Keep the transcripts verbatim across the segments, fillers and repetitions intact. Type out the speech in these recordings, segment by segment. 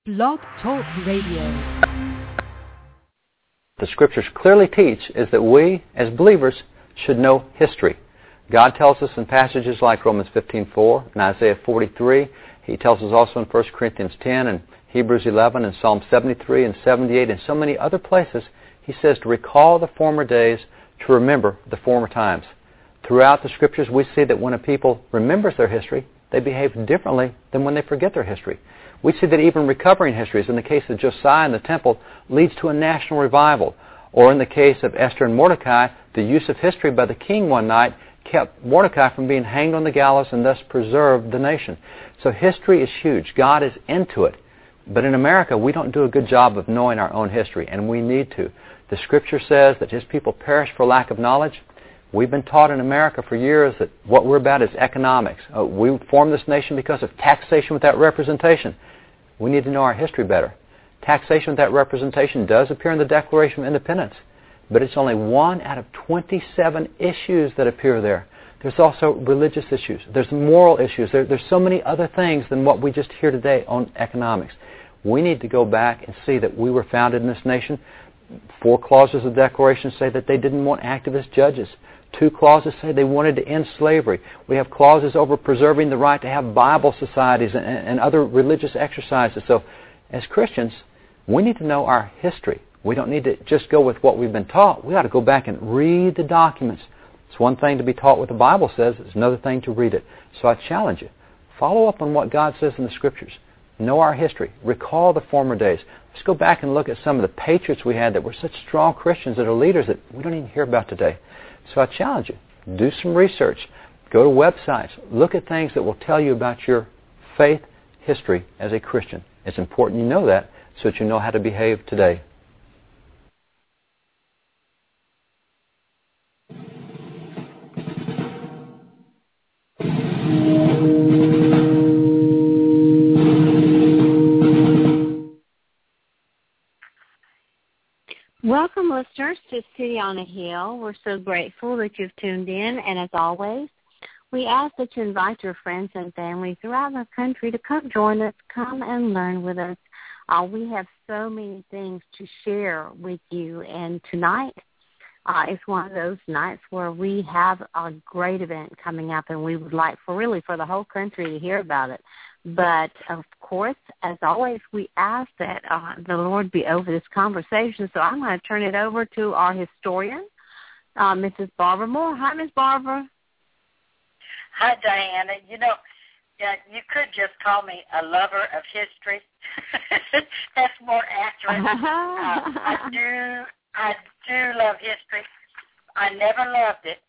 Blog Talk Radio. The Scriptures clearly teach is that we, as believers, should know history. God tells us in passages like Romans fifteen four and Isaiah forty-three. He tells us also in First Corinthians ten and Hebrews eleven and Psalm seventy-three and seventy-eight and so many other places. He says to recall the former days, to remember the former times. Throughout the Scriptures, we see that when a people remembers their history, they behave differently than when they forget their history. We see that even recovering histories, in the case of Josiah and the temple, leads to a national revival. Or in the case of Esther and Mordecai, the use of history by the king one night kept Mordecai from being hanged on the gallows and thus preserved the nation. So history is huge. God is into it. But in America, we don't do a good job of knowing our own history, and we need to. The Scripture says that His people perish for lack of knowledge. We've been taught in America for years that what we're about is economics. Uh, we formed this nation because of taxation without representation. We need to know our history better. Taxation without representation does appear in the Declaration of Independence, but it's only one out of twenty-seven issues that appear there. There's also religious issues. There's moral issues. There, there's so many other things than what we just hear today on economics. We need to go back and see that we were founded in this nation. Four clauses of the Declaration say that they didn't want activist judges. Two clauses say they wanted to end slavery. We have clauses over preserving the right to have Bible societies and, and other religious exercises. So as Christians, we need to know our history. We don't need to just go with what we've been taught. We ought to go back and read the documents. It's one thing to be taught what the Bible says. It's another thing to read it. So I challenge you. Follow up on what God says in the Scriptures. Know our history. Recall the former days. Let's go back and look at some of the patriots we had that were such strong Christians that are leaders that we don't even hear about today. So I challenge you. Do some research. Go to websites. Look at things that will tell you about your faith history as a Christian. It's important you know that so that you know how to behave today. Welcome, listeners, to City on a Hill. We're so grateful that you've tuned in, and as always, we ask that you invite your friends and family throughout the country to come join us, come and learn with us. Uh, we have so many things to share with you, and tonight uh, is one of those nights where we have a great event coming up, and we would like for really for the whole country to hear about it. But, of course, as always, we ask that uh, the Lord be over this conversation. So I'm going to turn it over to our historian, uh, Missus Barbara Moore. Hi, Miss Barbara. Hi, Diana. You know, yeah, you could just call me a lover of history. That's more accurate. uh, I do, I do love history. I never loved it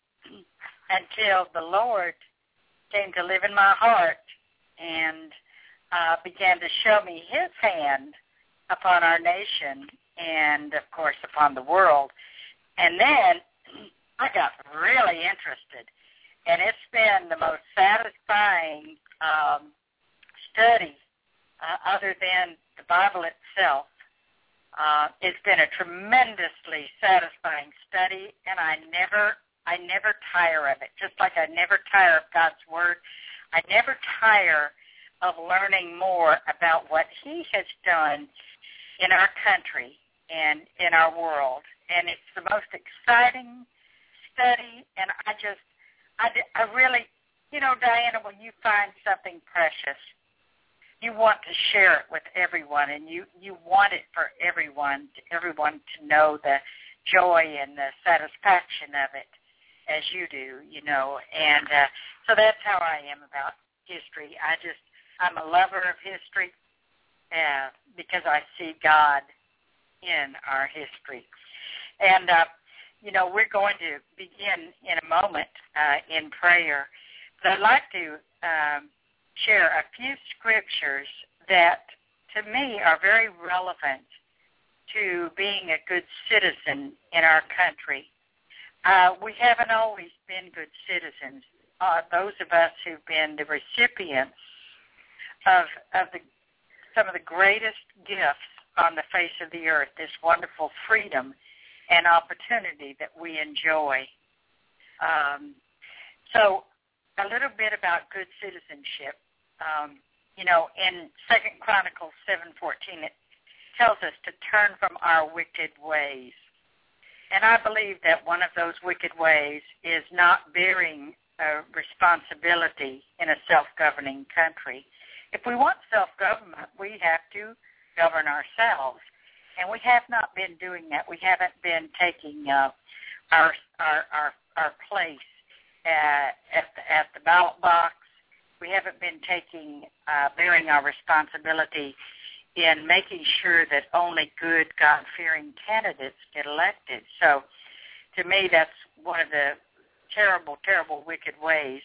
until the Lord came to live in my heart and uh, began to show me His hand upon our nation and, of course, upon the world. And then I got really interested, and it's been the most satisfying um, study uh, other than the Bible itself. Uh, it's been a tremendously satisfying study, and I never, I never tire of it, just like I never tire of God's Word. I never tire of learning more about what He has done in our country and in our world. And it's the most exciting study, and I just, I, I really, you know, Diana, when you find something precious, you want to share it with everyone, and you, you want it for everyone, everyone to know the joy and the satisfaction of it, as you do, you know, and uh, so that's how I am about history. I just, I'm a lover of history uh, because I see God in our history. And, uh, you know, we're going to begin in a moment uh, in prayer, but I'd like to um, share a few scriptures that, to me, are very relevant to being a good citizen in our country. Uh, we haven't always been good citizens. Uh, those of us who've been the recipients of, of the, some of the greatest gifts on the face of the earth, this wonderful freedom and opportunity that we enjoy. Um, so a little bit about good citizenship. Um, you know, in Second Chronicles seven fourteen, it tells us to turn from our wicked ways. And I believe that one of those wicked ways is not bearing a responsibility in a self-governing country. If we want self-government, we have to govern ourselves. And we have not been doing that. We haven't been taking uh, our, our our our place at, at, the, at the ballot box. We haven't been taking, uh, bearing our responsibility in making sure that only good, God-fearing candidates get elected. So, to me, that's one of the terrible, terrible, wicked ways.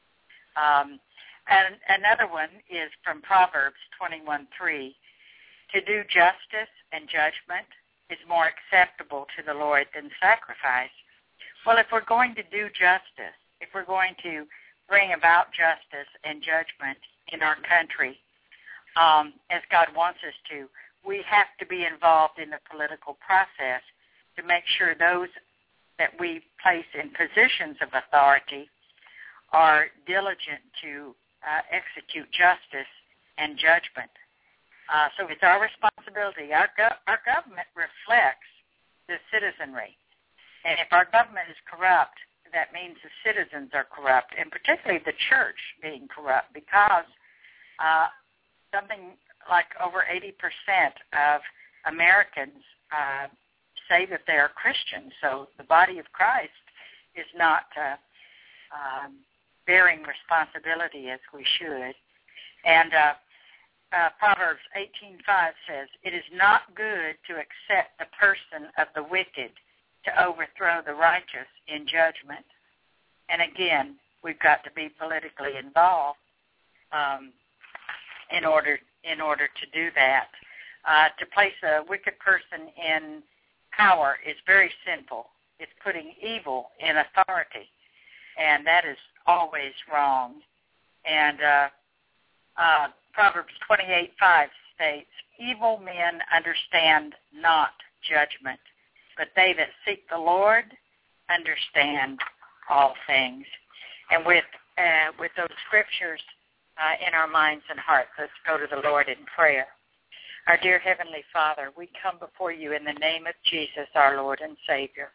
Um, and another one is from Proverbs twenty-one three. To do justice and judgment is more acceptable to the Lord than sacrifice. Well, if we're going to do justice, if we're going to bring about justice and judgment in our country, um, as God wants us to, we have to be involved in the political process to make sure those that we place in positions of authority are diligent to uh, execute justice and judgment. Uh, so it's our responsibility. Our, go- our government reflects the citizenry. And if our government is corrupt, that means the citizens are corrupt, and particularly the church being corrupt, because uh, something like over eighty percent of Americans uh, say that they are Christians. So the body of Christ is not uh, um, bearing responsibility as we should. And uh, uh, Proverbs eighteen five says, "It is not good to accept the person of the wicked, to overthrow the righteous in judgment." And again, we've got to be politically involved um, in order in order to do that. Uh, to place a wicked person in power is very sinful. It's putting evil in authority, and that is always wrong. And uh, uh, Proverbs twenty-eight five states, "Evil men understand not judgment, but they that seek the Lord understand all things." And with uh, with those scriptures uh, in our minds and hearts, let's go to the Lord in prayer. Our dear Heavenly Father, we come before you in the name of Jesus, our Lord and Savior,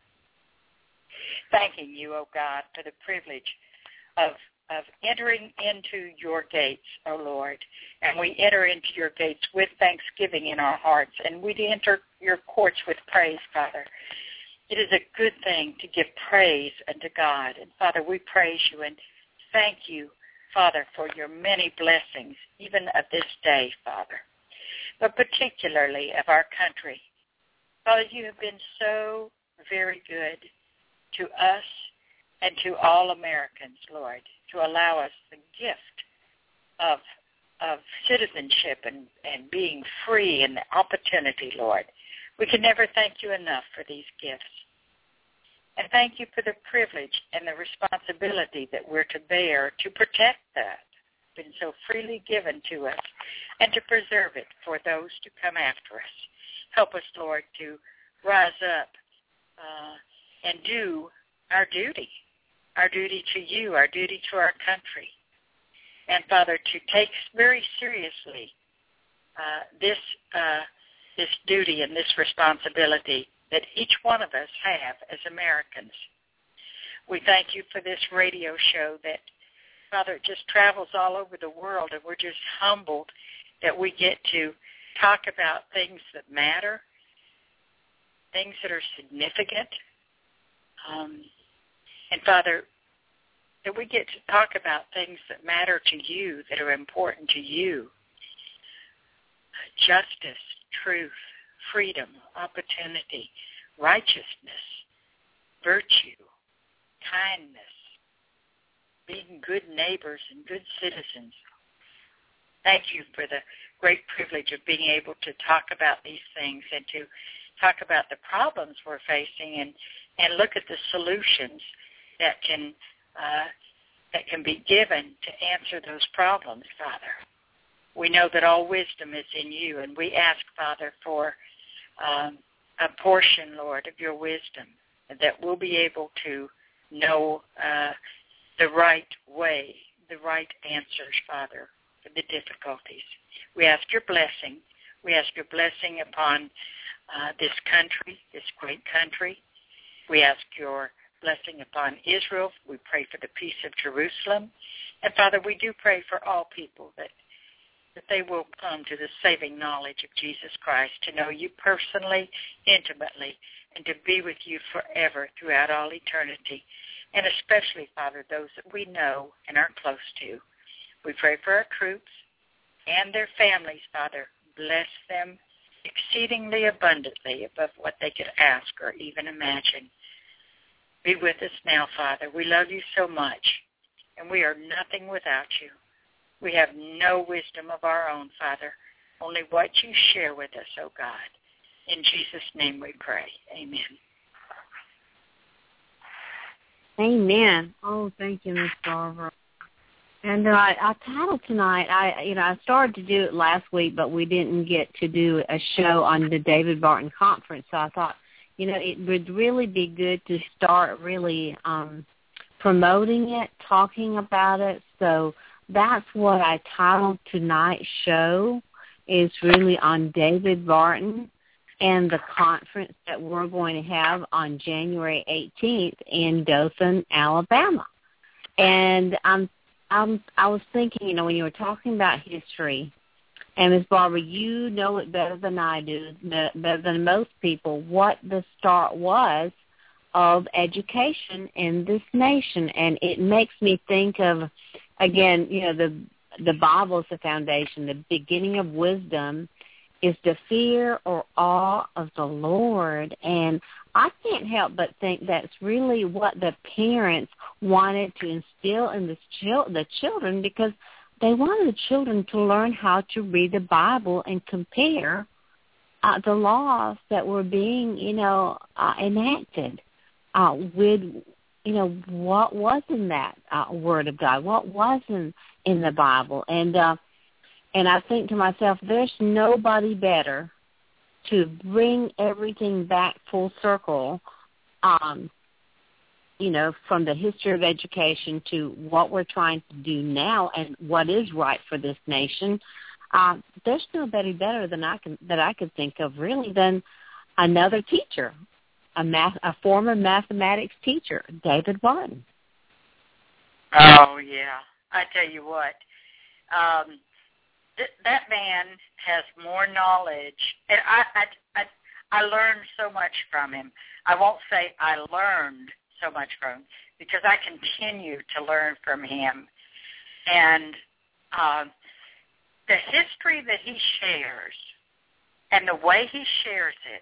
thanking you, O God, for the privilege of of entering into your gates, O Lord. And we enter into your gates with thanksgiving in our hearts, and we enter your courts with praise, Father. It is a good thing to give praise unto God. And, Father, we praise you and thank you, Father, for your many blessings, even of this day, Father, but particularly of our country. Father, you have been so very good to us and to all Americans, Lord, to allow us the gift of of citizenship and, and being free and the opportunity, Lord. We can never thank you enough for these gifts. And thank you for the privilege and the responsibility that we're to bear to protect that, been so freely given to us, and to preserve it for those to come after us. Help us, Lord, to rise up uh, and do our duty, our duty to you, our duty to our country. And, Father, to take very seriously uh, this uh, this duty and this responsibility that each one of us have as Americans. We thank you for this radio show that, Father, it just travels all over the world, and we're just humbled that we get to talk about things that matter, things that are significant. Um, and, Father, that we get to talk about things that matter to you, that are important to you. Justice, truth, freedom, opportunity, righteousness, virtue, kindness, being good neighbors and good citizens. Thank you for the great privilege of being able to talk about these things and to talk about the problems we're facing and, and look at the solutions that can uh, that can be given to answer those problems, Father. We know that all wisdom is in you, and we ask, Father, for um, a portion, Lord, of your wisdom, that we'll be able to know uh, the right way, the right answers, Father, for the difficulties. We ask your blessing. We ask your blessing upon uh, this country, this great country. We ask your blessing upon Israel. We pray for the peace of Jerusalem. And, Father, we do pray for all people that that they will come to the saving knowledge of Jesus Christ, to know you personally, intimately, and to be with you forever throughout all eternity, and especially, Father, those that we know and are close to. We pray for our troops and their families, Father. Bless them exceedingly abundantly above what they could ask or even imagine. Be with us now, Father. We love you so much, and we are nothing without you. We have no wisdom of our own, Father, only what you share with us, oh God. In Jesus' name we pray. Amen. Amen. Oh, thank you, Miss Barbara. And uh, our title tonight, I you know, I started to do it last week, but we didn't get to do a show on the David Barton Conference, so I thought, you know, it would really be good to start really um, promoting it, talking about it. So that's what I titled tonight's show, is really on David Barton and the conference that we're going to have on January eighteenth in Dothan, Alabama. And I'm, I'm, I was thinking, you know, when you were talking about history, and Miz Barbara, you know it better than I do, better than most people, what the start was of education in this nation. And it makes me think of, again, you know, the the Bible is the foundation. The beginning of wisdom is the fear or awe of the Lord. And I can't help but think that's really what the parents wanted to instill in the, chil- the children, because they wanted the children to learn how to read the Bible and compare uh, the laws that were being, you know, uh, enacted uh, with, you know, what was in that uh, Word of God, what wasn't in the Bible. And uh, and I think to myself, there's nobody better to bring everything back full circle, um, you know, from the history of education to what we're trying to do now and what is right for this nation. Uh, there's nobody better than I can that I could think of, really, than another teacher, a math, a former mathematics teacher, David Barton. Oh yeah, I tell you what, um, th- that man has more knowledge, and I, I, I, I learned so much from him. I won't say I learned so much from him, because I continue to learn from him, and um, the history that he shares and the way he shares it,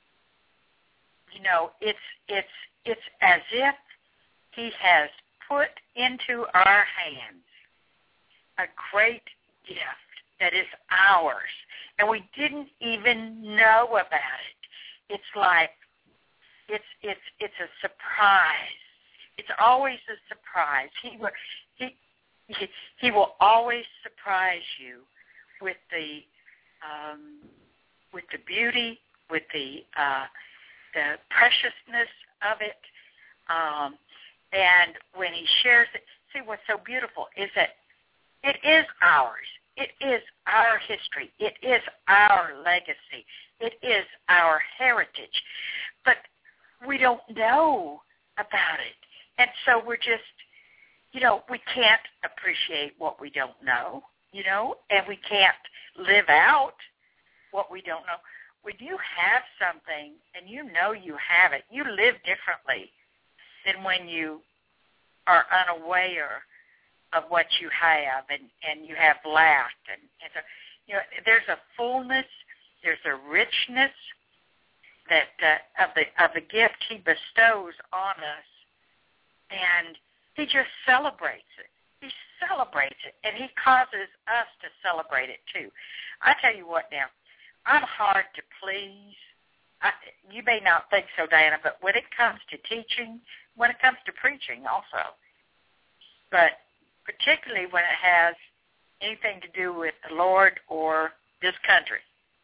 you know, it's it's it's as if he has put into our hands a great gift that is ours, and we didn't even know about it. It's like it's it's it's a surprise. It's always a surprise. He will he he, he will always surprise you with the um, with the beauty, with the uh, the preciousness of it. Um, and when he shares it, see, what's so beautiful is that it is ours. It is our history. It is our legacy. It is our heritage. But we don't know about it. And so we're just, you know, we can't appreciate what we don't know, you know, and we can't live out what we don't know. When you have something and you know you have it, you live differently than when you are unaware of what you have and, and you have lack. And, and so, you know, there's a fullness, there's a richness that uh, of the of the gift he bestows on us, and he just celebrates it. He celebrates it, and he causes us to celebrate it too. I tell you what now, I'm hard to please. I, you may not think so, Diana, but when it comes to teaching, when it comes to preaching also, but particularly when it has anything to do with the Lord or this country,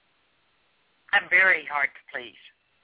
I'm very hard to please.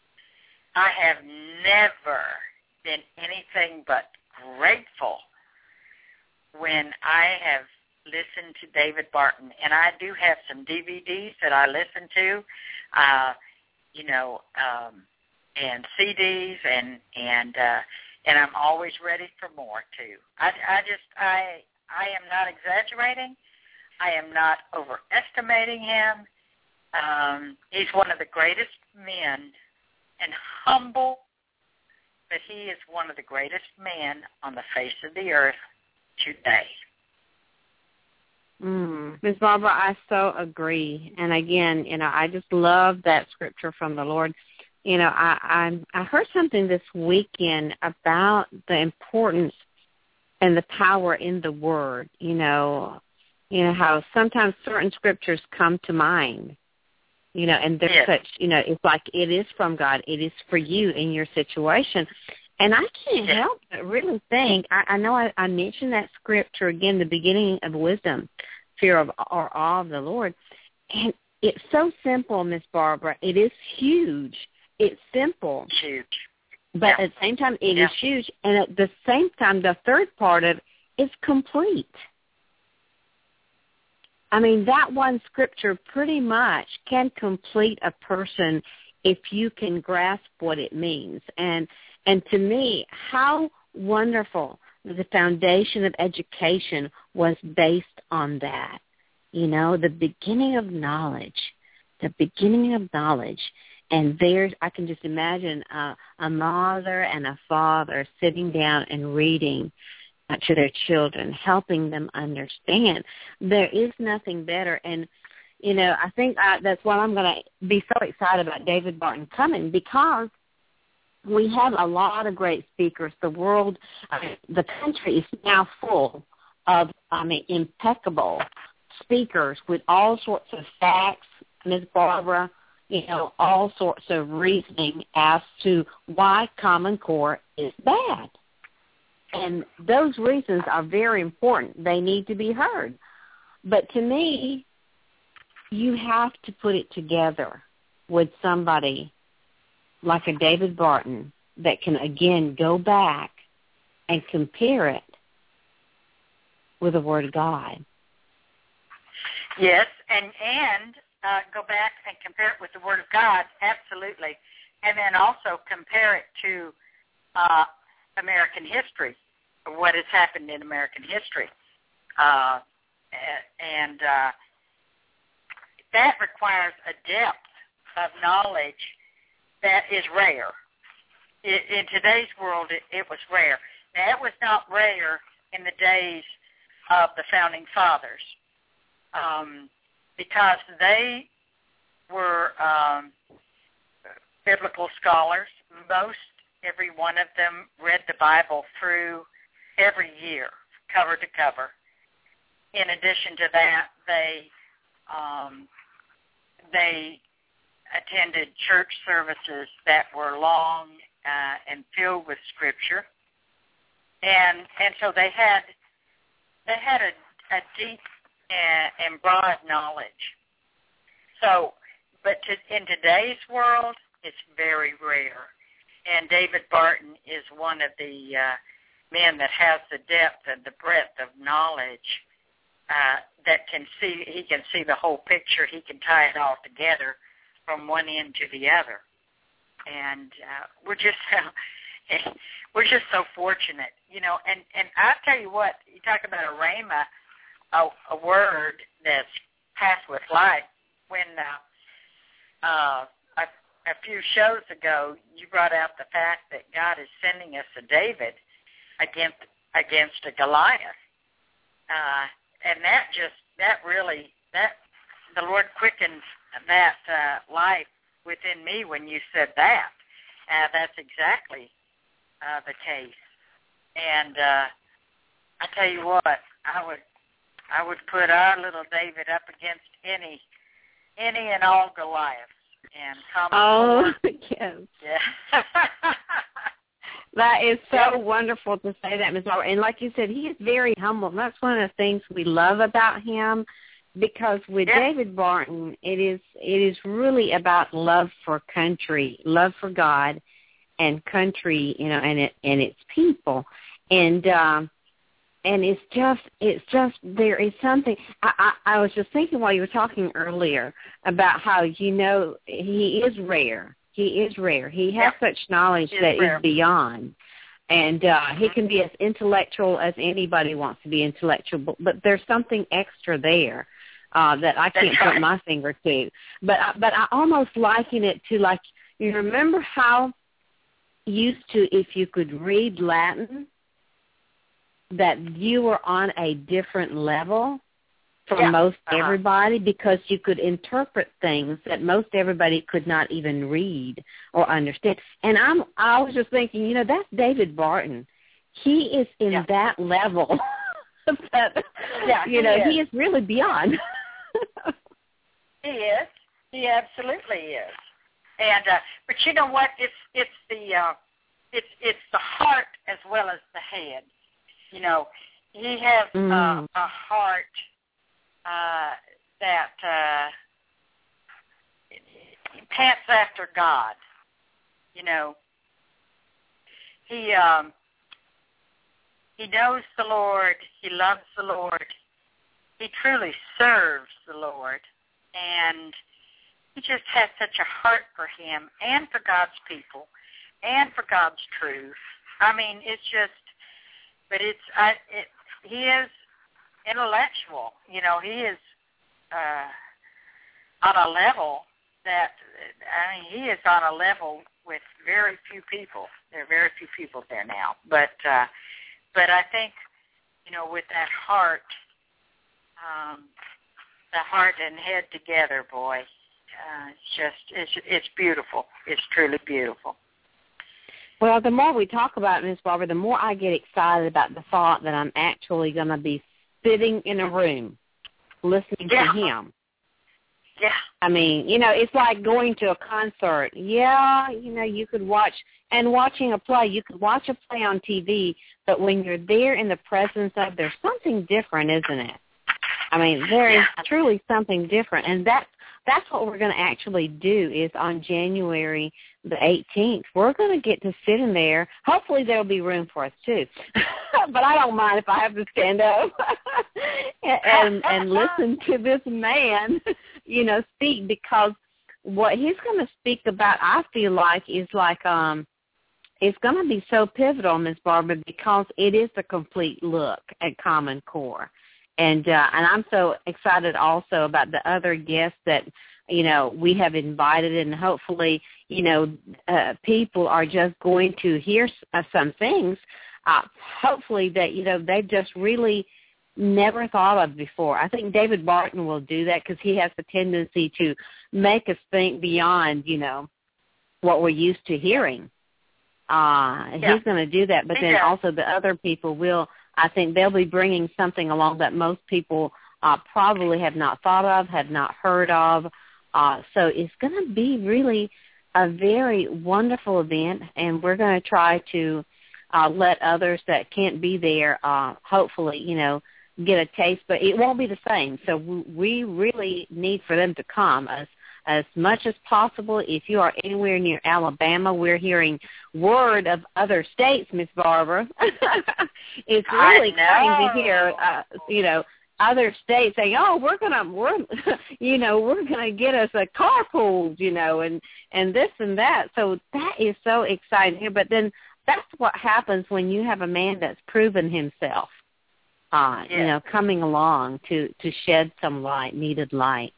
I have never been anything but grateful when I have listen to David Barton, and I do have some D V Ds that I listen to, uh, you know, um, and C Ds, and and uh, and I'm always ready for more too. I, I just I I am not exaggerating. I am not overestimating him. Um, he's one of the greatest men, and humble, but he is one of the greatest men on the face of the earth today. Mm. Miz Barbara, I so agree. And again, you know, I just love that scripture from the Lord. You know, I I, I heard something this weekend about the importance and the power in the Word. You know, you know how sometimes certain scriptures come to mind. You know, and they're yes. such. You know, it's like it is from God. It is for you in your situation. And I can't yes. help but really think, I, I know I, I mentioned that scripture again, the beginning of wisdom, fear of or awe of the Lord. And it's so simple, Miss Barbara. It is huge. It's simple. Huge. But yeah. at the same time, it yeah. is huge. And at the same time, the third part of it is complete. I mean, that one scripture pretty much can complete a person if you can grasp what it means. And and to me, how wonderful the foundation of education was based on that. You know, the beginning of knowledge, the beginning of knowledge. And there's, I can just imagine uh, a mother and a father sitting down and reading to their children, helping them understand. There is nothing better. And, you know, I think I, that's why I'm going to be so excited about David Barton coming, because we have a lot of great speakers. The world, I mean, the country is now full of, I mean, impeccable speakers with all sorts of facts, Miz Barbara, you know, all sorts of reasoning as to why Common Core is bad. And those reasons are very important. They need to be heard. But to me, you have to put it together with somebody like a David Barton that can, again, go back and compare it with the Word of God. Yes, and, and uh, go back and compare it with the Word of God, absolutely. And then also compare it to uh, American history, what has happened in American history. Uh, and uh, that requires a depth of knowledge that is rare. It, in today's world, it, it was rare. Now, it was not rare in the days of the Founding Fathers, um, because they were um, biblical scholars. Most, every one of them, read the Bible through every year, cover to cover. In addition to that, they um, they attended church services that were long uh, and filled with Scripture, and and so they had they had a, a deep and, and broad knowledge. So, but to, in today's world, it's very rare, and David Barton is one of the uh, men that has the depth and the breadth of knowledge uh, that can see. He can see the whole picture. He can tie it all together from one end to the other, and uh, we're just we're just so fortunate, you know. And and I'll tell you what, you talk about a rhema, a, a word that's passed with life. When uh, uh, a, a few shows ago, you brought out the fact that God is sending us a David against against a Goliath, uh, and that just that really that the Lord quickens that uh, life within me when you said that. Uh, that's exactly uh, the case. And uh, I tell you what, I would I would put our little David up against any any and all Goliaths. And Common oh, Core. yes. Yeah. That is so yeah. wonderful to say that, Miz Barbara. And like you said, he is very humble. And that's one of the things we love about him. Because with yeah. David Barton, it is it is really about love for country, love for God, and country, you know, and it and its people, and um, and it's just, it's just, there is something, I, I, I was just thinking while you were talking earlier about how, you know, he is rare. He is rare. He has yeah. such knowledge that rare. is beyond. And uh, he can be as intellectual as anybody wants to be intellectual, but, but there's something extra there uh, that I can't That's put right. my finger to. But, but I almost liken it to, like, you remember how used to, if you could read Latin, that you were on a different level from yeah. most uh-huh. everybody, because you could interpret things that most everybody could not even read or understand. And I'm, I was just thinking, you know, that's David Barton. He is in yeah. that level. that, yeah, you know, he is. he is really beyond. He is. He absolutely is. And uh, but you know what? It's it's the uh, it's it's the heart as well as the head. You know, he has mm. uh, a heart uh, that uh, he pants after God. You know, he um, he knows the Lord. He loves the Lord. He truly serves the Lord, and he just has such a heart for him and for God's people and for God's truth. I mean, it's just, but it's, I, it, he is intellectual. You know, he is uh, on a level that, I mean, he is on a level with very few people. There are very few people there now. But, uh, but I think, you know, with that heart, um, the heart and head together, boy, Uh, it's just, it's, it's beautiful. It's truly beautiful. Well, the more we talk about it, Miss Barbara, the more I get excited about the thought that I'm actually going to be sitting in a room listening yeah. to him. Yeah. I mean, you know, it's like going to a concert. Yeah, you know, you could watch, and watching a play, you could watch a play on T V, but when you're there in the presence of, there's something different, isn't it? I mean, there is yeah. truly something different, and that's, that's what we're going to actually do is on January the eighteenth. We're going to get to sit in there. Hopefully there will be room for us, too. But I don't mind if I have to stand up and, and listen to this man, you know, speak, because what he's going to speak about, I feel like, is like um, it's going to be so pivotal, Miz Barbara, because it is a complete look at Common Core. And uh, and I'm so excited also about the other guests that, you know, we have invited, and hopefully, you know, uh, people are just going to hear uh, some things, uh, hopefully that, you know, they've just really never thought of before. I think David Barton will do that because he has a tendency to make us think beyond, you know, what we're used to hearing. Uh, yeah. He's going to do that, but then yeah. also the other people will, I think they'll be bringing something along that most people uh, probably have not thought of, have not heard of. Uh, so it's going to be really a very wonderful event, and we're going to try to uh, let others that can't be there, uh, hopefully, you know, get a taste. But it won't be the same. So we really need for them to come as as much as possible. If you are anywhere near Alabama, we're hearing word of other states, Miss Barbara. It's really exciting to hear, uh, you know, other states saying, "Oh, we're gonna, we're, you know, we're gonna get us a carpool, you know, and and this and that." So that is so exciting here. But then that's what happens when you have a man that's proven himself, uh, yeah. you know, coming along to to shed some light, needed light.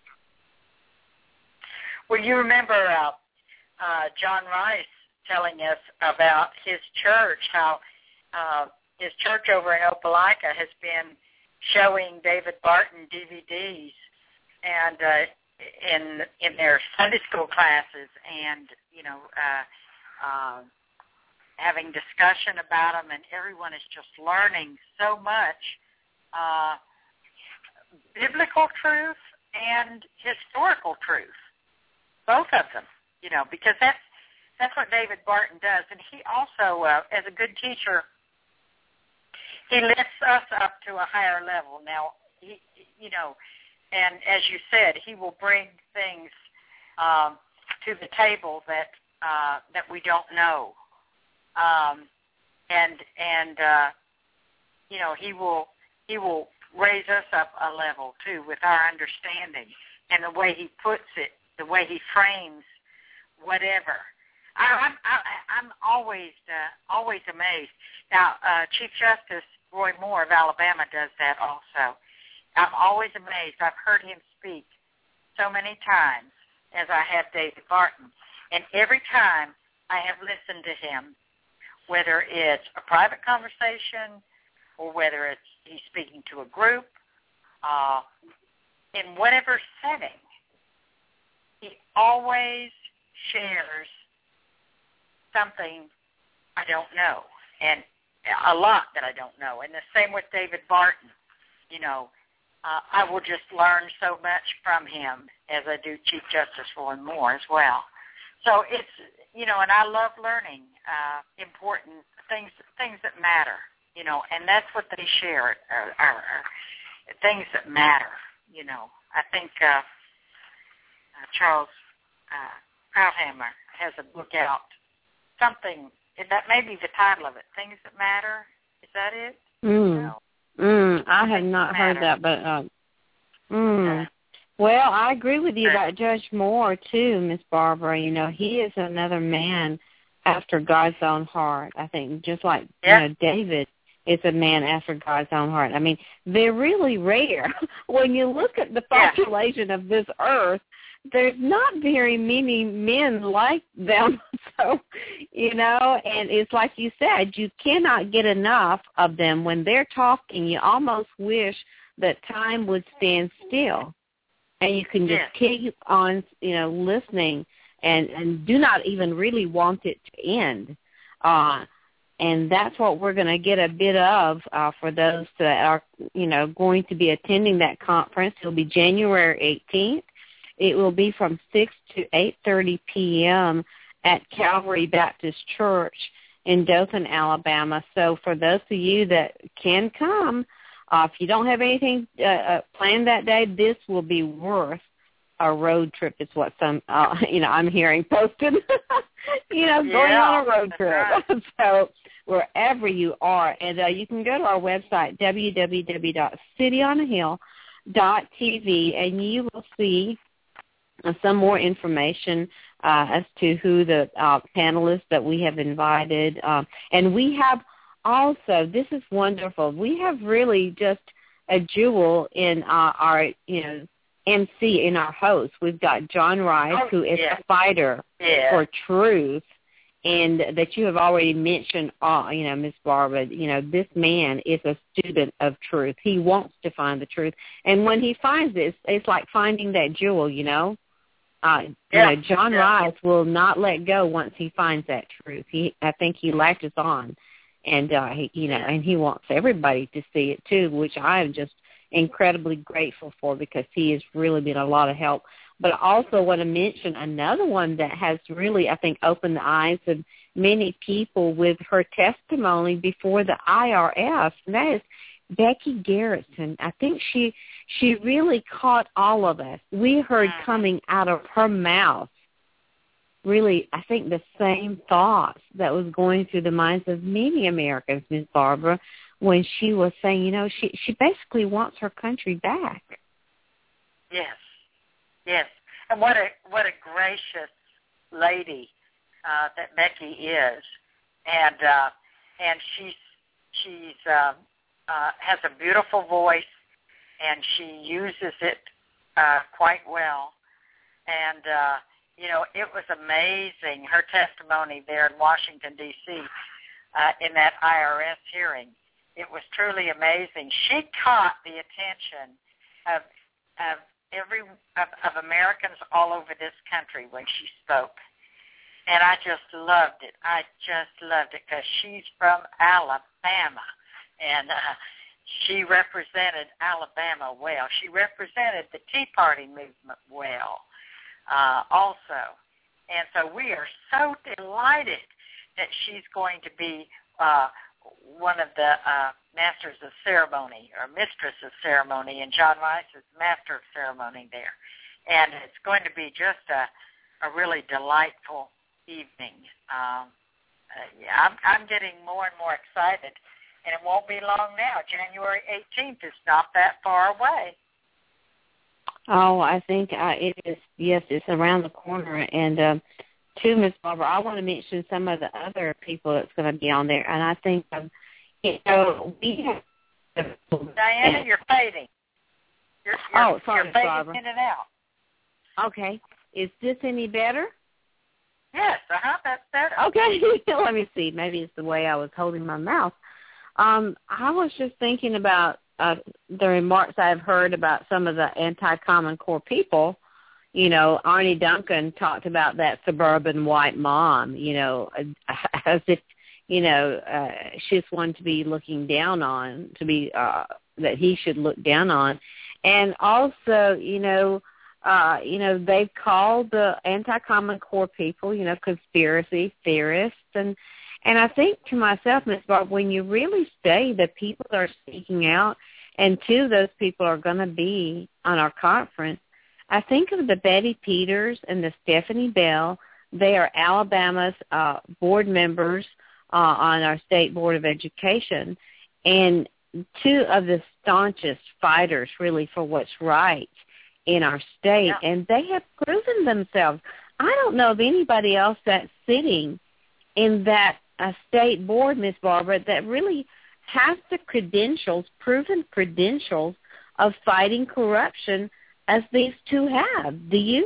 Well, you remember uh, uh, John Rice telling us about his church, how uh, his church over in Opelika has been showing David Barton D V Ds and uh, in in their Sunday school classes, and you know, uh, uh, having discussion about them, and everyone is just learning so much uh, biblical truth and historical truth. Both of them, you know, because that's that's what David Barton does. And he also, uh, as a good teacher, he lifts us up to a higher level. Now, he, you know, and as you said, he will bring things um, to the table that uh, that we don't know, um, and and uh, you know, he will he will raise us up a level too with our understanding and the way he puts it, the way he frames whatever. I, I'm I, I'm always uh, always amazed. Now, uh, Chief Justice Roy Moore of Alabama does that also. I'm always amazed. I've heard him speak so many times, as I have David Barton, and every time I have listened to him, whether it's a private conversation or whether it's he's speaking to a group, uh, in whatever setting, he always shares something I don't know, and a lot that I don't know. And the same with David Barton. You know, uh, I will just learn so much from him as I do Chief Justice Roy Moore as well. So it's, you know, and I love learning uh, important things, things that matter, you know, and that's what they share, are, are, are things that matter, you know. I think uh, uh, Charles uh, Krauthammer has a book out, something, that may be the title of it, Things That Matter. Is that it? Mm. No. Mm. I have not heard that, but, uh, mm. Well, I agree with you about Judge Moore, too, Miss Barbara. You know, he is another man after God's own heart. I think just like, yep. you know, David is a man after God's own heart. I mean, they're really rare. When you look at the population yeah. of this earth, there's not very many men like them. So, you know, and it's like you said, you cannot get enough of them. When they're talking, you almost wish that time would stand still. And you can just yeah. keep on, you know, listening and, and do not even really want it to end. Uh, and that's what we're going to get a bit of uh, for those that are, you know, going to be attending that conference. It'll be January eighteenth. It will be from six to eight thirty p.m. at Calvary Baptist Church in Dothan, Alabama. So for those of you that can come, Uh, if you don't have anything uh, uh, planned that day, this will be worth a road trip. Is what some, uh, you know, I'm hearing posted. you know, yeah, going on a road trip. Right. So wherever you are, and uh, you can go to our website w w w dot city on a hill dot t v, and you will see uh, some more information uh, as to who the uh, panelists that we have invited, um, and we have. Also, this is wonderful. We have really just a jewel in uh, our, you know, M C, in our host. We've got John Rice, oh, who is yeah. a fighter yeah. for truth, and that you have already mentioned, uh, you know, Miss Barbara, you know, this man is a student of truth. He wants to find the truth. And when he finds it, it's, it's like finding that jewel, you know. Uh, yeah. You know, John yeah. Rice will not let go once he finds that truth. He, I think he latches on. And, uh, he, you know, and he wants everybody to see it, too, which I am just incredibly grateful for because he has really been a lot of help. But I also want to mention another one that has really, I think, opened the eyes of many people with her testimony before the I R S, and that is Becky Garrison. I think she she really caught all of us. We heard coming out of her mouth really, I think, the same thoughts that was going through the minds of many Americans, Miz Barbara, when she was saying, you know, she, she basically wants her country back. Yes, yes. And what a what a gracious lady uh, that Becky is. And uh, and she's, she's uh, uh, has a beautiful voice, and she uses it uh, quite well. And, uh you know, it was amazing, her testimony there in Washington, D C, uh, in that I R S hearing. It was truly amazing. She caught the attention of of every of, of Americans all over this country when she spoke. And I just loved it. I just loved it because she's from Alabama. And uh, she represented Alabama well. She represented the Tea Party movement well. Uh, also. And so we are so delighted that she's going to be uh, one of the uh, masters of ceremony or mistress of ceremony, and John Rice is master of ceremony there. And it's going to be just a, a really delightful evening. Um, uh, yeah, I'm, I'm getting more and more excited and it won't be long now. January eighteenth is not that far away. Oh, I think uh, it is. Yes, it's around the corner. And um, too, Miz Barbara, I want to mention some of the other people that's going to be on there. And I think, um, you know, we have. Diana, you're fading. You're, you're, oh, sorry, you're fading Barbara. in and out. Okay. Is this any better? Yes, uh-huh, that's better. Okay. Let me see. Maybe it's the way I was holding my mouth. Um, I was just thinking about uh, the remarks I've heard about some of the anti-Common Core people. You know, Arnie Duncan talked about that suburban white mom, you know, as if, you know, uh, she's one to be looking down on, to be, uh, that he should look down on. And also, you know, uh, you know, they've called the anti-Common Core people, you know, conspiracy theorists. And, and I think to myself, Miz Barb, when you really say that people are speaking out, and two of those people are going to be on our conference, I think of the Betty Peters and the Stephanie Bell. They are Alabama's uh, board members uh, on our State Board of Education, and two of the staunchest fighters, really, for what's right in our state, yeah. And they have proven themselves. I don't know of anybody else that's sitting in that uh, state board, Miz Barbara, that really has the credentials, proven credentials of fighting corruption as these two have. Do you?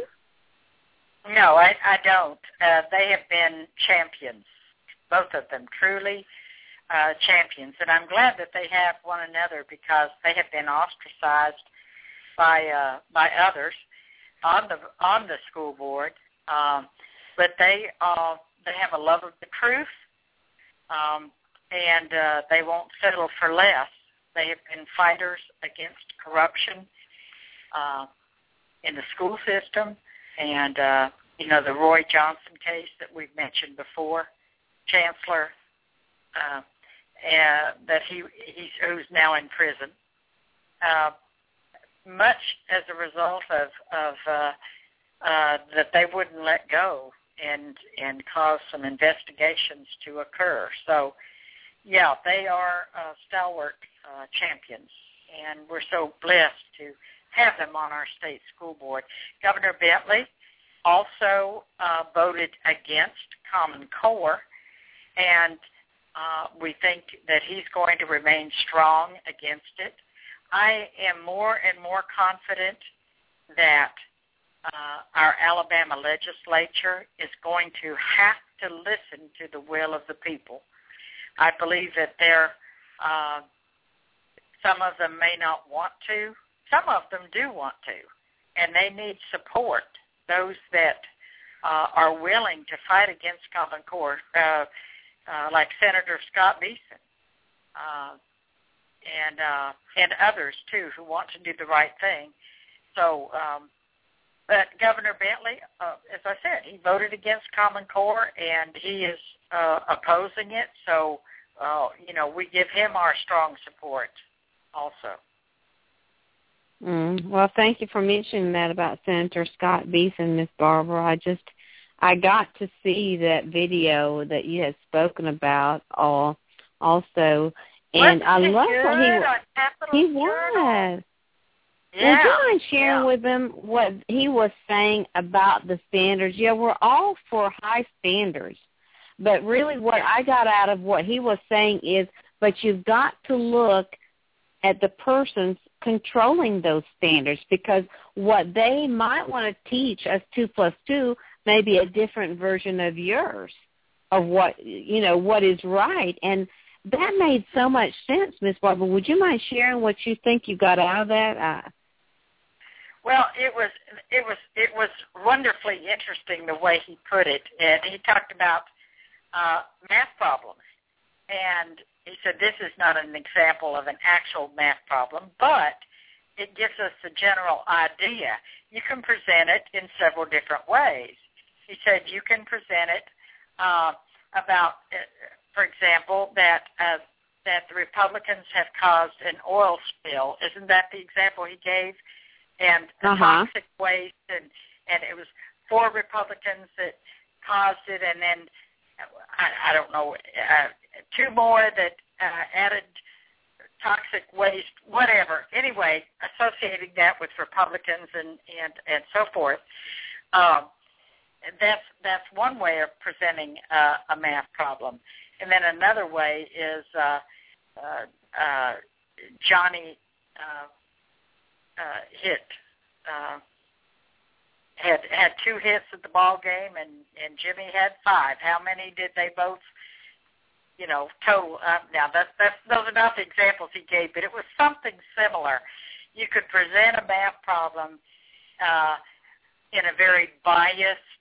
No, I, I don't. Uh, they have been champions, both of them, truly uh, champions. And I'm glad that they have one another because they have been ostracized by uh, by others on the on the school board. Um, but they uh, they have a love of the truth, um, and uh, they won't settle for less. They have been fighters against corruption uh, in the school system, and uh, you know the Roy Johnson case that we've mentioned before, Chancellor, uh, uh, that he he's who's now in prison, uh, much as a result of of uh, uh, that they wouldn't let go and and cause some investigations to occur. So, yeah, they are uh, stalwart uh, champions, and we're so blessed to have them on our state school board. Governor Bentley also uh, voted against Common Core, and uh, we think that he's going to remain strong against it. I am more and more confident that uh, our Alabama legislature is going to have to listen to the will of the people. I believe that they're, uh, some of them may not want to. Some of them do want to, and they need support, those that uh, are willing to fight against Common Core, uh, uh, like Senator Scott Beeson. Uh, and uh, and others, too, who want to do the right thing. So, um, but Governor Bentley, uh, as I said, he voted against Common Core, and he is uh, opposing it. So, uh, you know, we give him our strong support also. Mm, well, thank you for mentioning that about Senator Scott Beeson, Miss Barbara. I just, I got to see that video that you had spoken about all, also. And Wasn't I love what he was. He was. Yeah. Would you mind sharing yeah. with them what he was saying about the standards? Yeah, we're all for high standards. But really what I got out of what he was saying is, but you've got to look at the persons controlling those standards, because what they might want to teach as two plus two may be a different version of yours, of what, you know, what is right. And that made so much sense, Miss Barbara. Would you mind sharing what you think you got out of that? Uh, well, it was it was it was wonderfully interesting the way he put it, and he talked about uh, math problems, and he said this is not an example of an actual math problem, but it gives us a general idea. You can present it in several different ways. He said you can present it uh, about. Uh, For example, that uh, that the Republicans have caused an oil spill. Isn't that the example he gave? And the uh-huh. toxic waste, and, and it was four Republicans that caused it, and then, I, I don't know, uh, two more that uh, added toxic waste, whatever. Anyway, associating that with Republicans and, and, and so forth. Um, that's that's one way of presenting uh, a math problem. And then another way is uh, uh, uh, Johnny uh, uh, hit uh, had had two hits at the ball game, and, and Jimmy had five. How many did they both, you know, total? Uh, now, that, that's, those are not the examples he gave, but it was something similar. You could present a math problem uh, in a very biased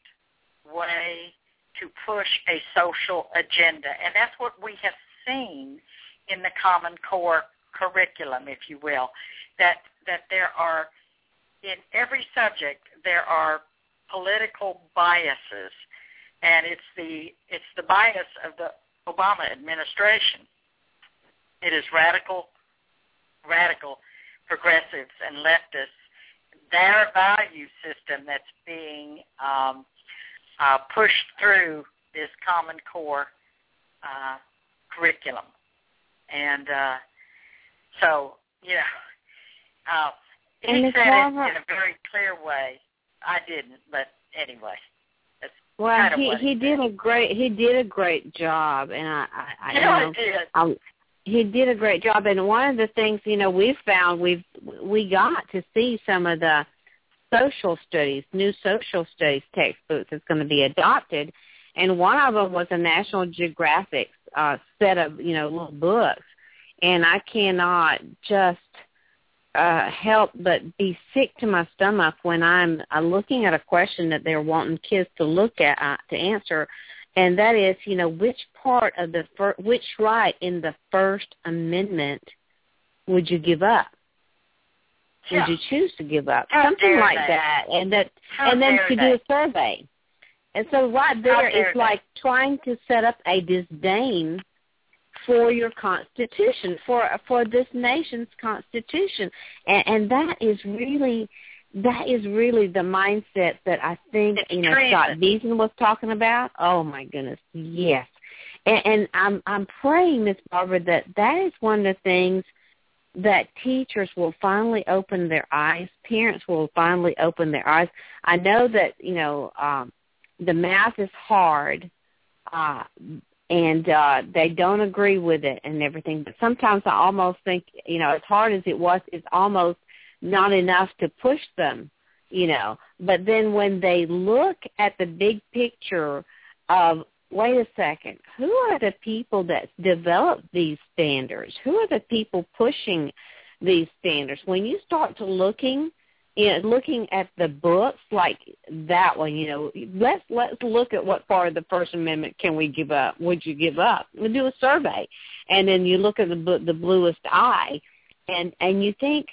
way to push a social agenda, and that's what we have seen in the Common Core curriculum, if you will, that that there are, in every subject, there are political biases, and it's the it's the bias of the Obama administration. It is radical, radical progressives and leftists, their value system that's being um, uh, pushed through this Common Core uh, curriculum. And uh, so, you know, uh, he And said Barbara, it in a very clear way. I didn't, but anyway. That's well, kind of he what he he did said. a great he did a great job, and I, I, I He you know, really did. I, he did a great job. And one of the things, you know, we've found we've we got to see some of the social studies, new social studies textbooks that's going to be adopted, and one of them was a National Geographic uh, set of you know little books, and I cannot just uh, help but be sick to my stomach when I'm uh, looking at a question that they're wanting kids to look at uh, to answer, and that is, you know, which part of the fir- which right in the First Amendment would you give up? Yeah. Would you choose to give up? How Something dare like they? that, and that, How and then dare to they? do a survey. And so right there dare is they? like trying to set up a disdain for your Constitution, for for this nation's Constitution, and, and that is really that is really the mindset that I think It's you know treason. Scott Beason was talking about. Oh my goodness, yes, and, and I'm I'm praying, Miss Barbara, that that is one of the things that teachers will finally open their eyes, parents will finally open their eyes. I know that you know um, the math is hard. Uh, And uh, they don't agree with it and everything. But sometimes I almost think, you know, as hard as it was, it's almost not enough to push them, you know. But then when they look at the big picture of, wait a second, who are the people that developed these standards? Who are the people pushing these standards? When you start to looking, you know, looking at the books like that one, you know, let's let's look at what part of the First Amendment can we give up? Would you give up? We'll do a survey, and then you look at the book, The Bluest Eye, and and you think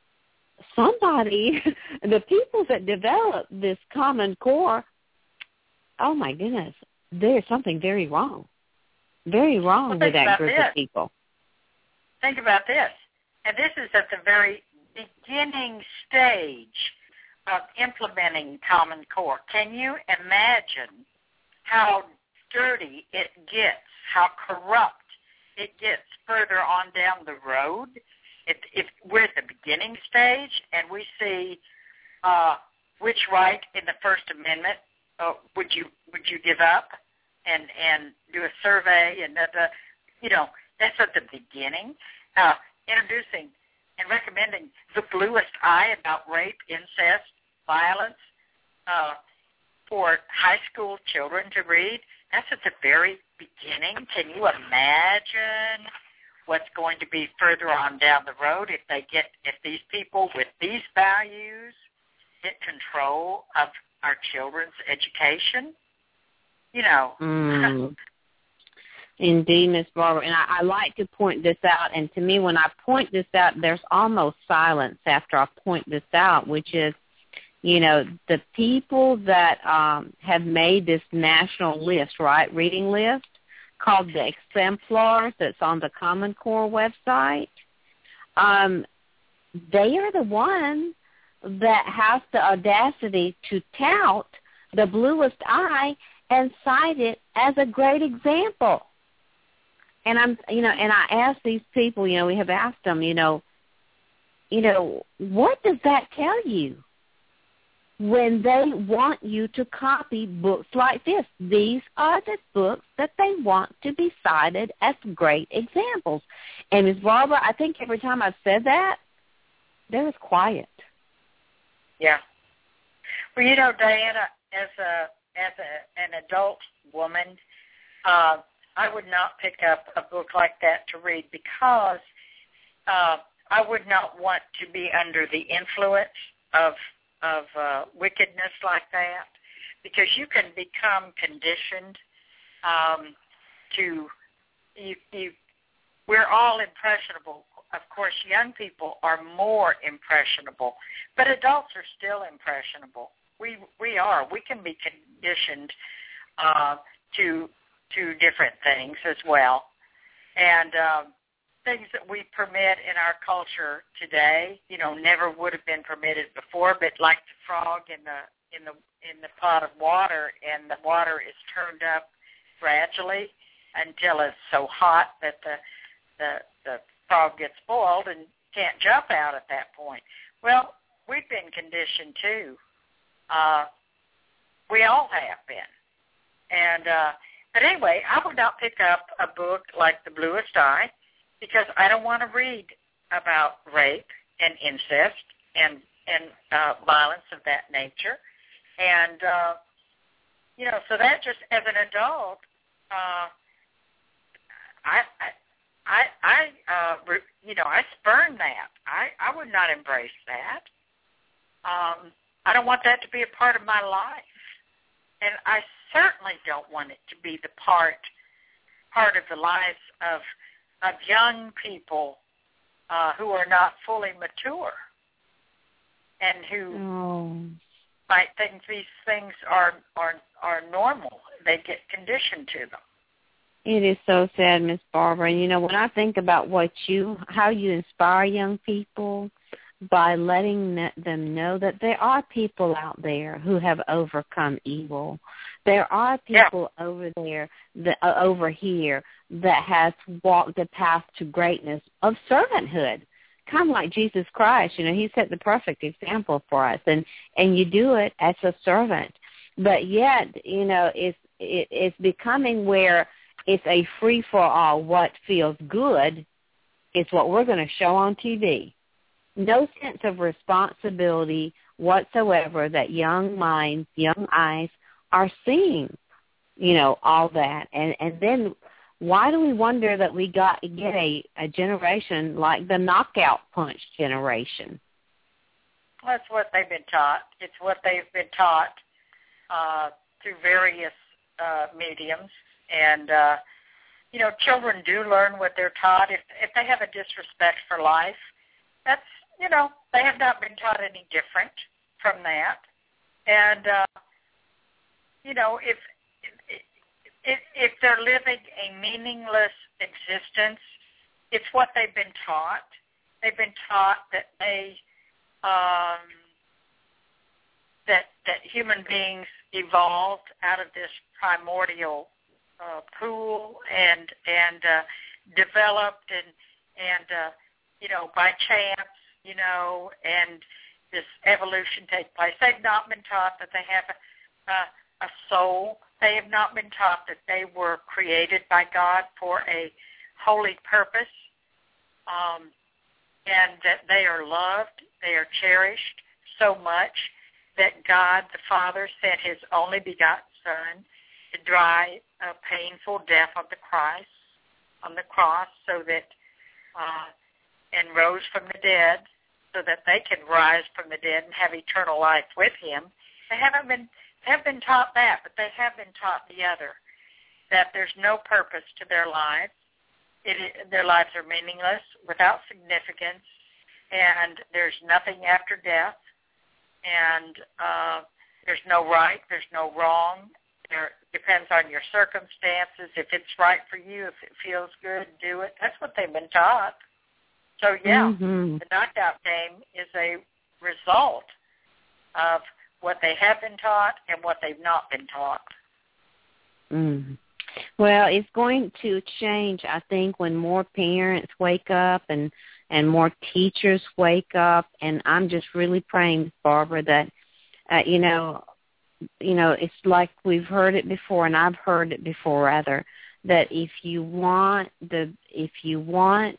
somebody, the people that developed this Common Core, oh my goodness, there's something very wrong, very wrong Well, with think that about group this. of people. Think about this. And this is at the very beginning stage of implementing Common Core. Can you imagine how dirty it gets, how corrupt it gets further on down the road? If, if we're at the beginning stage and we see uh, which right in the First Amendment uh, would you would you give up and and do a survey, and that, uh, you know, that's at the beginning. Uh, introducing and recommending The Bluest Eye about rape, incest, violence uh, for high school children to read. That's at the very beginning. Can you imagine what's going to be further on down the road if they get, if these people with these values get control of our children's education? You know. Mm. Indeed, Miss Barbara, and I, I like to point this out, and to me, when I point this out, there's almost silence after I point this out, which is, you know, the people that um, have made this national list, right, reading list, called the Exemplars, that's on the Common Core website, um, they are the ones that have the audacity to tout The Bluest Eye and cite it as a great example. And I'm, you know, and I asked these people, you know, we have asked them, you know, you know, what does that tell you when they want you to copy books like this? These are the books that they want to be cited as great examples. And Miz Barbara, I think every time I've said that, there was quiet. Yeah. Well, you know, Diana, as a as a, an adult woman, uh, I would not pick up a book like that to read because uh, I would not want to be under the influence of of uh, wickedness like that, because you can become conditioned um, to you, you. We're all impressionable. Of course, young people are more impressionable, but adults are still impressionable. We we are. We can be conditioned uh, to to different things as well, and um, things that we permit in our culture today, you know, never would have been permitted before. But like the frog in the in the in the pot of water, and the water is turned up gradually until it's so hot that the the the frog gets boiled and can't jump out at that point. Well, we've been conditioned too. Uh, we all have been. And uh, but anyway, I would not pick up a book like The Bluest Eye because I don't want to read about rape and incest and and uh, violence of that nature. And uh, you know, so that just as an adult, uh, I. I I, I uh, you know, I spurn that. I, I would not embrace that. Um, I don't want that to be a part of my life, and I certainly don't want it to be the part part of the lives of of young people uh, who are not fully mature and who oh. might think these things are are are normal. They get conditioned to them. It is so sad, Miss Barbara. And, you know, when I think about what you, how you inspire young people by letting them know that there are people out there who have overcome evil. There are people yeah. over there, that, uh, over here, that has walked the path to greatness of servanthood, kind of like Jesus Christ. You know, he set the perfect example for us, and, and you do it as a servant. But yet, you know, it's, it, it's becoming where it's a free-for-all. What feels good is what we're going to show on T V. No sense of responsibility whatsoever that young minds, young eyes are seeing, you know, all that. And, and then why do we wonder that we got get a, a generation like the knockout punch generation? Well, that's what they've been taught. It's what they've been taught uh, through various uh, mediums. And, uh, you know, children do learn what they're taught. If if they have a disrespect for life, that's, you know, they have not been taught any different from that. And, uh, you know, if, if if they're living a meaningless existence, it's what they've been taught. They've been taught that they, um, that that human beings evolved out of this primordial Uh, pool and and uh, developed and and uh, you know, by chance, you know, and this evolution takes place. They've not been taught that they have a, a, a soul. They have not been taught that they were created by God for a holy purpose, um, and that they are loved, they are cherished so much that God the Father sent His only begotten Son to die a painful death on the cross, on the cross, so that uh, and rose from the dead, so that they can rise from the dead and have eternal life with Him. They haven't been have been taught that, but they have been taught the other, that there's no purpose to their lives. It, their lives are meaningless, without significance, and there's nothing after death, and uh, there's no right, there's no wrong. It depends on your circumstances. If it's right for you, if it feels good, do it. That's what they've been taught. So, yeah, mm-hmm. the knockout game is a result of what they have been taught and what they've not been taught. Mm. Well, it's going to change, I think, when more parents wake up and, and more teachers wake up. And I'm just really praying, Barbara, that, uh, you know, you know, it's like we've heard it before, and I've heard it before, rather, that if you want the, if you want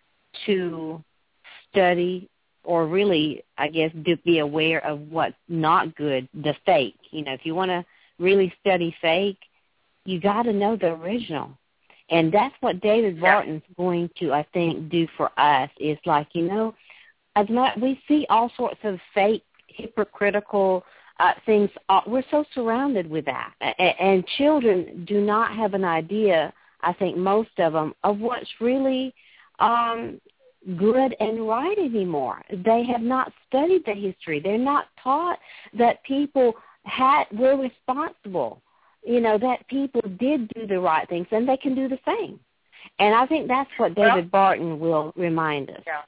to study or really, I guess, to be aware of what's not good, the fake, you know, if you want to really study fake, you got to know the original. And that's what David Barton's going to, I think, do for us, is like, you know, as much, we see all sorts of fake, hypocritical uh, things. Uh, we're so surrounded with that. And, and children do not have an idea, I think most of them, of what's really um, good and right anymore. They have not studied the history. They're not taught that people had were responsible, you know, that people did do the right things, and they can do the same. And I think that's what David well, Barton will remind us. Yeah.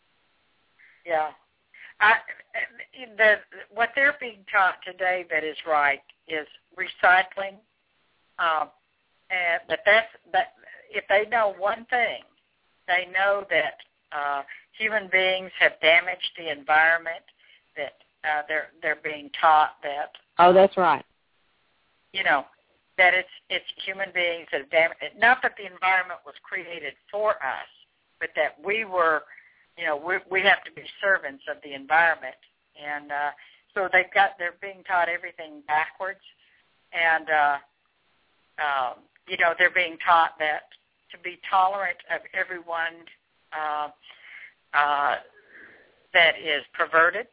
Yeah. I, the, what they're being taught today that is right is recycling. Um, and but that's that. If they know one thing, they know that uh, human beings have damaged the environment. That uh, they're they're being taught that. Oh, that's right. You know, that it's it's human beings that have damaged. Not that the environment was created for us, but that we were. You know, we we have to be servants of the environment, and uh, so they've got they're being taught everything backwards, and uh, um, you know they're being taught that to be tolerant of everyone uh, uh, that is perverted,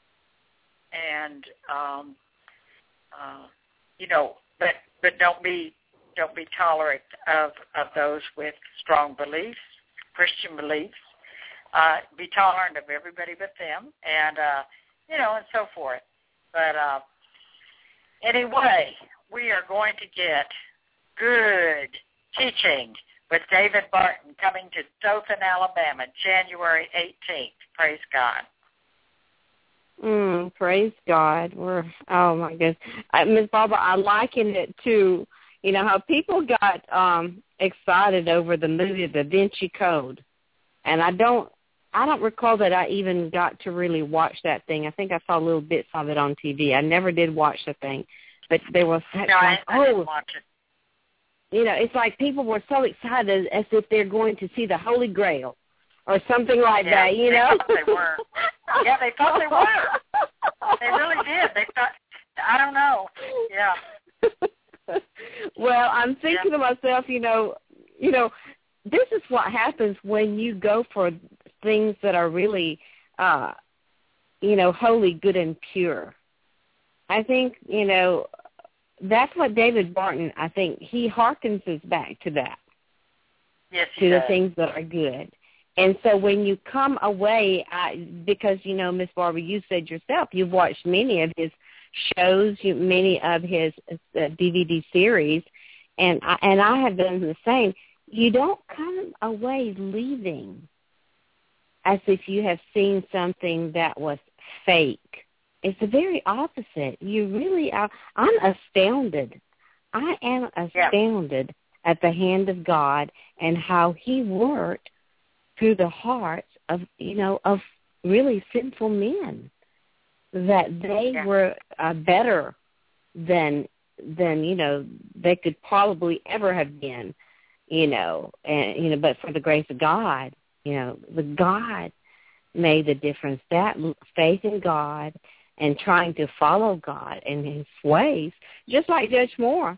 and um, uh, you know, but but don't be don't be tolerant of of those with strong beliefs, Christian beliefs. Uh, be tolerant of everybody but them, and, uh, you know, and so forth. But uh, anyway, we are going to get good teaching with David Barton coming to Dothan, Alabama, January eighteenth. Praise God. Mm, praise God. We're, oh, my goodness. Uh, Miz Barbara, I liken it to, you know, how people got um, excited over the movie Da Vinci Code. And I don't, I don't recall that I even got to really watch that thing. I think I saw little bits of it on T V. I never did watch the thing, but there was such no, like, I, I oh, didn't watch it. You know, it's like people were so excited as if they're going to see the Holy Grail or something like yeah, that. You they know, thought they were. Yeah, they thought they were. They really did. They thought. I don't know. Yeah. Well, I'm thinking yeah. to myself, you know, you know. This is what happens when you go for things that are really, uh, you know, holy, good, and pure. I think, you know, that's what David Barton, I think, he hearkens us back to that. Yes, to does. the things that are good. And so when you come away, I, because, you know, Miss Barbara, you said yourself, you've watched many of his shows, you, many of his uh, D V D series, and I, and I have done the same. You don't come away leaving as if you have seen something that was fake. It's the very opposite. You really are. I'm astounded. I am astounded yeah. at the hand of God and how he worked through the hearts of, you know, of really sinful men, that they yeah. were uh, better than, than, you know, they could probably ever have been. You know, and you know, but for the grace of God, you know, the God made the difference. That faith in God and trying to follow God and His ways, just like Judge Moore.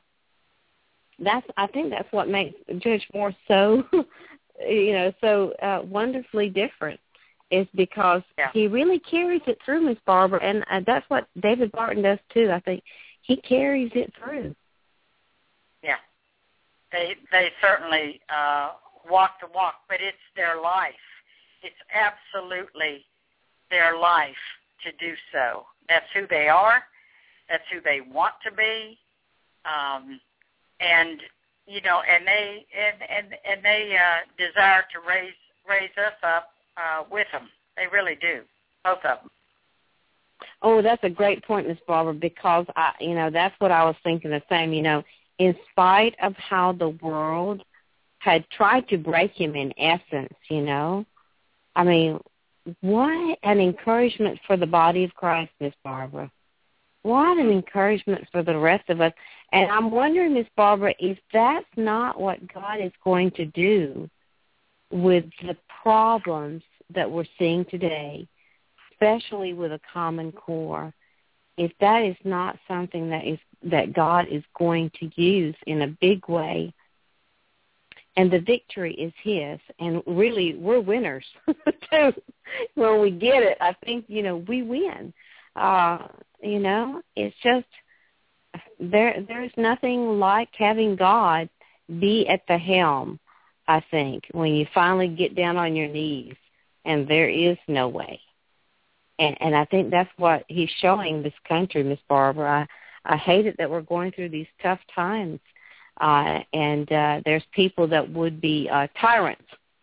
That's I think that's what makes Judge Moore so, you know, so uh, wonderfully different. Is because yeah. he really carries it through, Miss Barbara, and uh, that's what David Barton does too. I think he carries it through. Yeah. They they certainly uh, walk the walk, but it's their life. It's absolutely their life to do so. That's who they are. That's who they want to be, um, and you know, and they and and and they uh, desire to raise raise us up uh, with them. They really do, both of them. Oh, that's a great point, Miss Barbara, because I, you know, that's what I was thinking the same. You know. in spite of how the world had tried to break him in essence, you know. I mean, what an encouragement for the body of Christ, Miss Barbara. What an encouragement for the rest of us. And I'm wondering, Miss Barbara, if that's not what God is going to do with the problems that we're seeing today, especially with a Common Core, if that is not something that is that God is going to use in a big way, and the victory is his, and really we're winners too. When we get it, I think, you know, we win. Uh, you know, it's just there. There's nothing like having God be at the helm, I think, when you finally get down on your knees, and there is no way. And, and I think that's what he's showing this country, Miss Barbara. I, I hate it that we're going through these tough times, uh, and uh, there's people that would be uh, tyrants.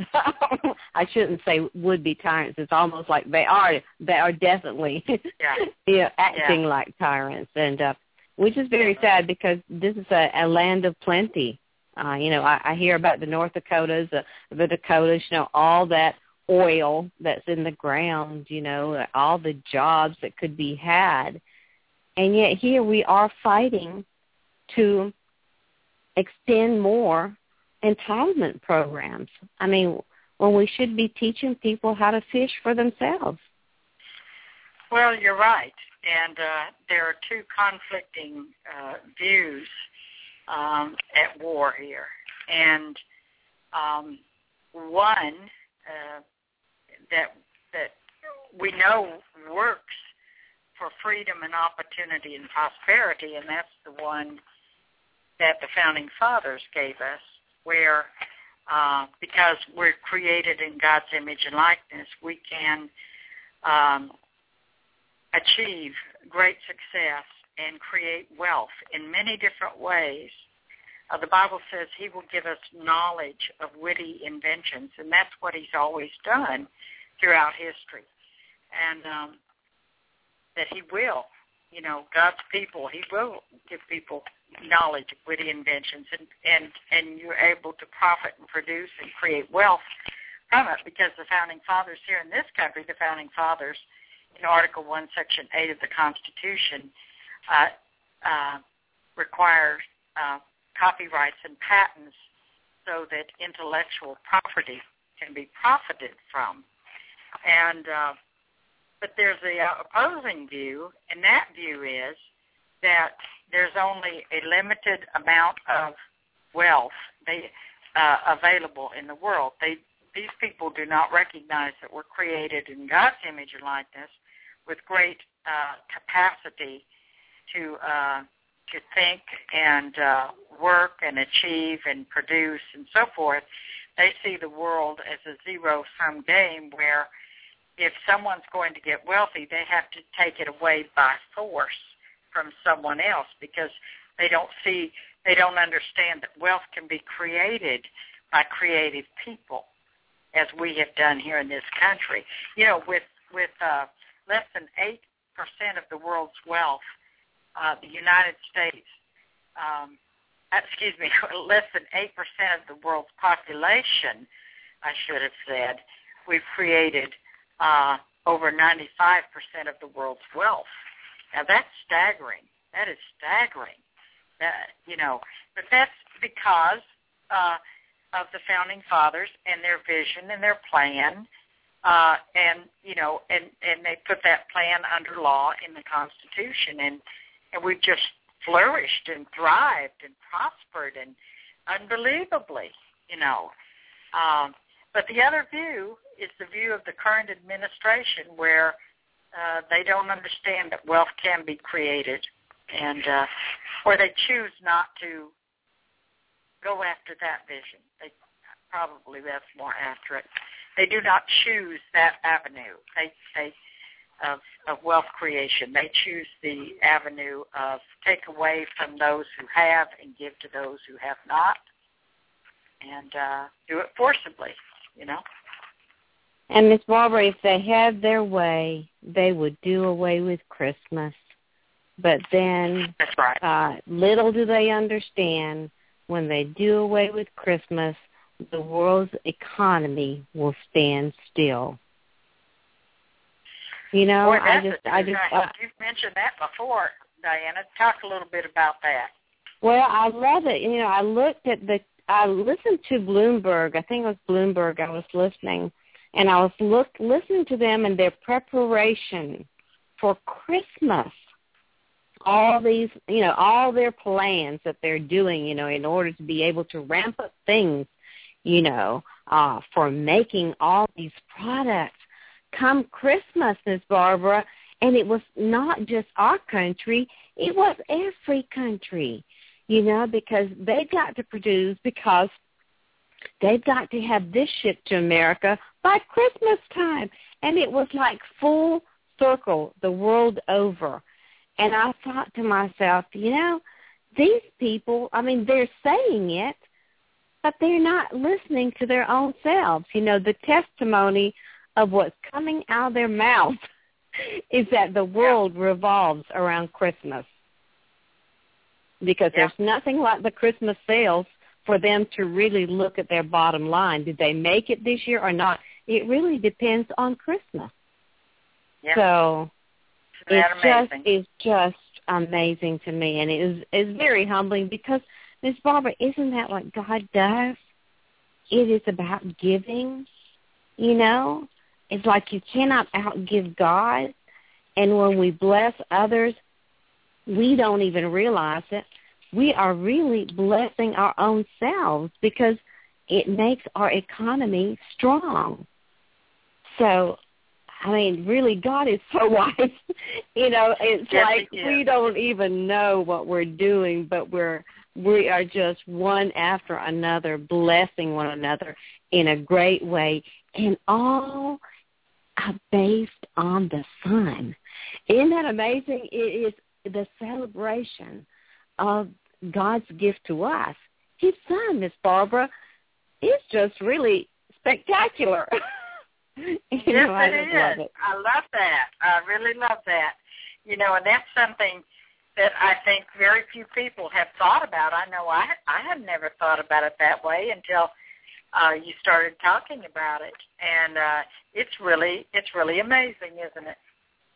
I shouldn't say would be tyrants. It's almost like they are. They are definitely yeah. yeah, acting yeah. like tyrants, and uh, which is very sad because this is a, a land of plenty. Uh, you know, I, I hear about the North Dakotas, uh, the Dakotas, you know, all that oil that's in the ground, you know, all the jobs that could be had. And yet here we are fighting to extend more entitlement programs. I mean, when we should be teaching people how to fish for themselves. Well, you're right. And uh, there are two conflicting uh, views um, at war here. And um, one uh, that that we know works for freedom and opportunity and prosperity, and that's the one that the Founding Fathers gave us, where uh, because we're created in God's image and likeness, we can um, achieve great success and create wealth in many different ways. Uh, the Bible says he will give us knowledge of witty inventions, and that's what he's always done throughout history. And um, that he will, you know, God's people, he will give people knowledge of witty inventions, and, and, and you're able to profit and produce and create wealth from it, because the Founding Fathers here in this country, the Founding Fathers, in Article one, Section eight of the Constitution, uh, uh, requires uh, copyrights and patents so that intellectual property can be profited from. And uh, but there's the uh, opposing view, and that view is that there's only a limited amount of wealth they, uh, available in the world. They, these people do not recognize that we're created in God's image and likeness with great uh, capacity to uh, to think and uh, work and achieve and produce and so forth. They see the world as a zero-sum game where if someone's going to get wealthy, they have to take it away by force from someone else, because they don't see, they don't understand that wealth can be created by creative people, as we have done here in this country. You know, with with uh, less than eight percent of the world's wealth, uh, the United States, um, excuse me, less than eight percent of the world's population, I should have said, we've created uh, over ninety-five percent of the world's wealth. Now, that's staggering. That is staggering. That, you know, but that's because uh, of the Founding Fathers and their vision and their plan, uh, and, you know, and, and they put that plan under law in the Constitution, and, and we've just flourished and thrived and prospered and unbelievably, you know. Um, but the other view is the view of the current administration, where uh, they don't understand that wealth can be created, and uh, or they choose not to go after that vision. They probably that's more accurate. They do not choose that avenue. They they of of wealth creation. They choose the avenue of take away from those who have and give to those who have not, and uh, do it forcibly, you know. And Miss Barbara, if they had their way, they would do away with Christmas. But then That's right. uh, little do they understand, when they do away with Christmas, the world's economy will stand still. You know, Boy, I that's just, a, I just, uh, you've mentioned that before, Diana. Talk a little bit about that. well, I love it. You know, I looked at the, I listened to Bloomberg. I think it was Bloomberg I was listening, and I was look, listening to them and their preparation for Christmas. All these, you know, all their plans that they're doing, you know, in order to be able to ramp up things, you know, uh, for making all these products come Christmas, Miss Barbara. And it was not just our country, it was every country, you know, because they've got to produce, because they've got to have this shipped to America by Christmas time. And it was like full circle the world over. And I thought to myself, you know, these people, I mean, they're saying it, but they're not listening to their own selves. You know, the testimony of what's coming out of their mouth is that the world revolves around Christmas. Because Yeah. there's nothing like the Christmas sales for them to really look at their bottom line. Did they make it this year or not? It really depends on Christmas. Yeah. So Isn't that it's just amazing? it's just amazing to me, and it is it's very humbling, because, Miss Barbara, isn't that what God does? It is about giving, you know. It's like you cannot outgive God, and when we bless others, we don't even realize it. We are really blessing our own selves, because it makes our economy strong. So, I mean, really, God is so wise. You know, it's Yes, like he is. we don't even know what we're doing, but we're we are just one after another blessing one another in a great way, and all are based on the Son. Isn't that amazing? It is the celebration of God's gift to us. His Son, Miss Barbara, it's just really spectacular. You Yes, know, I it just is. love it. I love that. I really love that. You know, and that's something that I think very few people have thought about. I know I I had never thought about it that way until uh, you started talking about it, and uh, it's really it's really amazing, isn't it?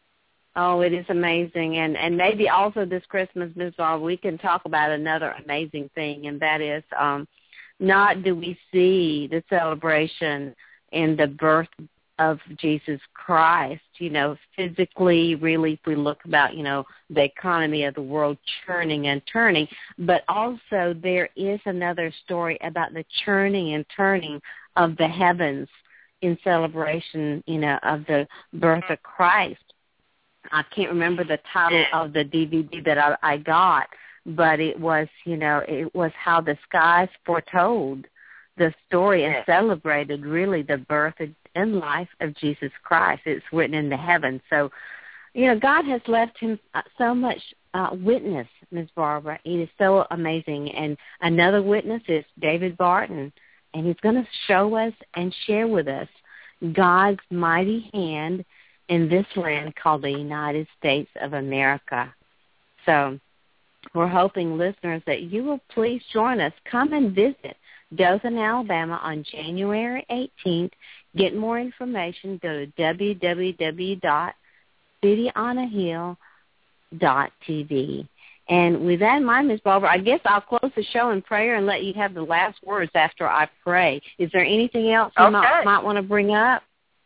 Oh, it is amazing, and and maybe also this Christmas, Miz Barbara, we can talk about another amazing thing, and that is, um, not do we see the celebration in the birth of Jesus Christ, you know, physically, really, if we look about, you know, the economy of the world churning and turning, but also there is another story about the churning and turning of the heavens in celebration, you know, of the birth of Christ. I can't remember the title of the D V D that I, I got, but it was, you know, it was how the skies foretold the story and celebrated really the birth and life of Jesus Christ. It's written in the heavens. So, you know, God has left him so much uh, witness, Miz Barbara. It is so amazing. And another witness is David Barton, and he's going to show us and share with us God's mighty hand in this land called the United States of America. So we're hoping, listeners, that you will please join us. Come and visit Dothan, Alabama on January eighteenth. Get more information, go to w w w dot city on a hill dot t v. And with that in mind, Miz Barbara, I guess I'll close the show in prayer and let you have the last words after I pray. Is there anything else you Okay. might, might want to bring up?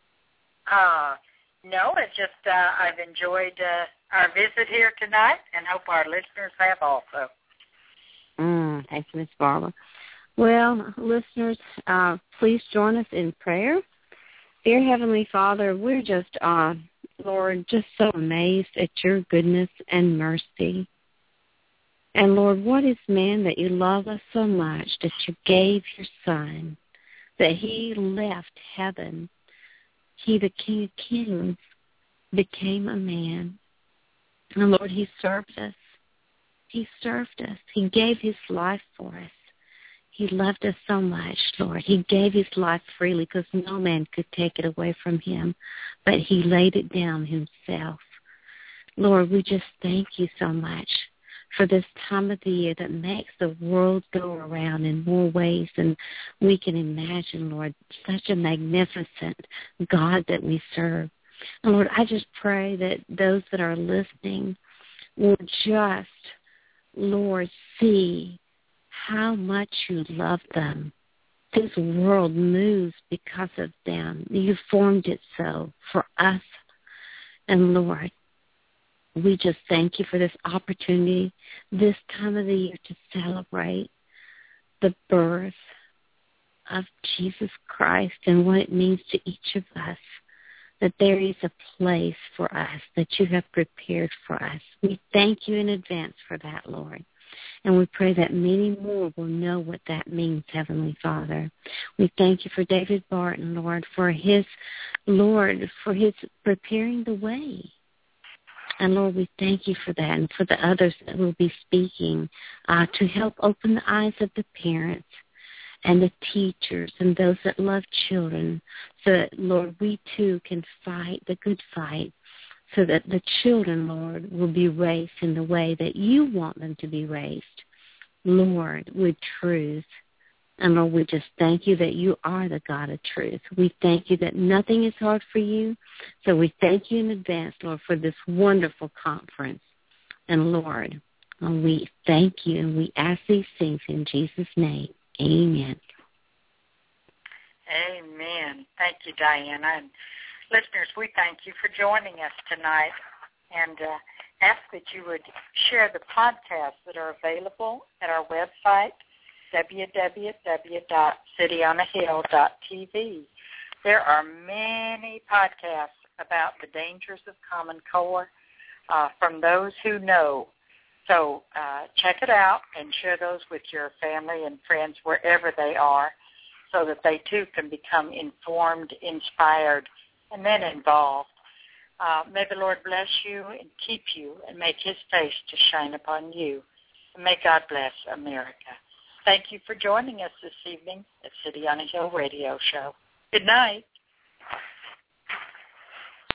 Uh, no, it's just uh, I've enjoyed uh, our visit here tonight, and hope our listeners have also. Mm, thank you, Miz Barbara. Well, listeners, uh, please join us in prayer. Dear Heavenly Father, we're just, uh, Lord, just so amazed at your goodness and mercy. And, Lord, what is man that you love us so much that you gave your Son, that he left heaven. He, the King of Kings, became a man. And, Lord, he served us. He served us. He gave his life for us. He loved us so much, Lord. He gave his life freely because no man could take it away from him, but he laid it down himself. Lord, we just thank you so much for this time of the year that makes the world go around in more ways than we can imagine, Lord. Such a magnificent God that we serve. And Lord, I just pray that those that are listening will just, Lord, see how much you love them. This world moves because of them. You formed it so for us. And Lord, we just thank you for this opportunity, this time of the year, to celebrate the birth of Jesus Christ and what it means to each of us, that there is a place for us that you have prepared for us. We thank you in advance for that, Lord. And we pray that many more will know what that means, Heavenly Father. We thank you for David Barton, Lord, for his, Lord, for his preparing the way. And, Lord, we thank you for that and for the others that will be speaking uh, to help open the eyes of the parents and the teachers and those that love children so that, Lord, we too can fight the good fight so that the children, Lord, will be raised in the way that you want them to be raised, Lord, with truth. And, Lord, we just thank you that you are the God of truth. We thank you that nothing is hard for you. So we thank you in advance, Lord, for this wonderful conference. And, Lord, we thank you and we ask these things in Jesus' name. Amen. Amen. Thank you, Diana. And listeners, we thank you for joining us tonight and uh, ask that you would share the podcasts that are available at our website, w w w dot city on a hill dot t v. There are many podcasts about the dangers of Common Core uh, from those who know. So uh, check it out and share those with your family and friends wherever they are so that they too can become informed, inspired, and then involved. Uh, may the Lord bless you and keep you and make his face to shine upon you. And may God bless America. Thank you for joining us this evening at City on a Hill Radio Show. Good night.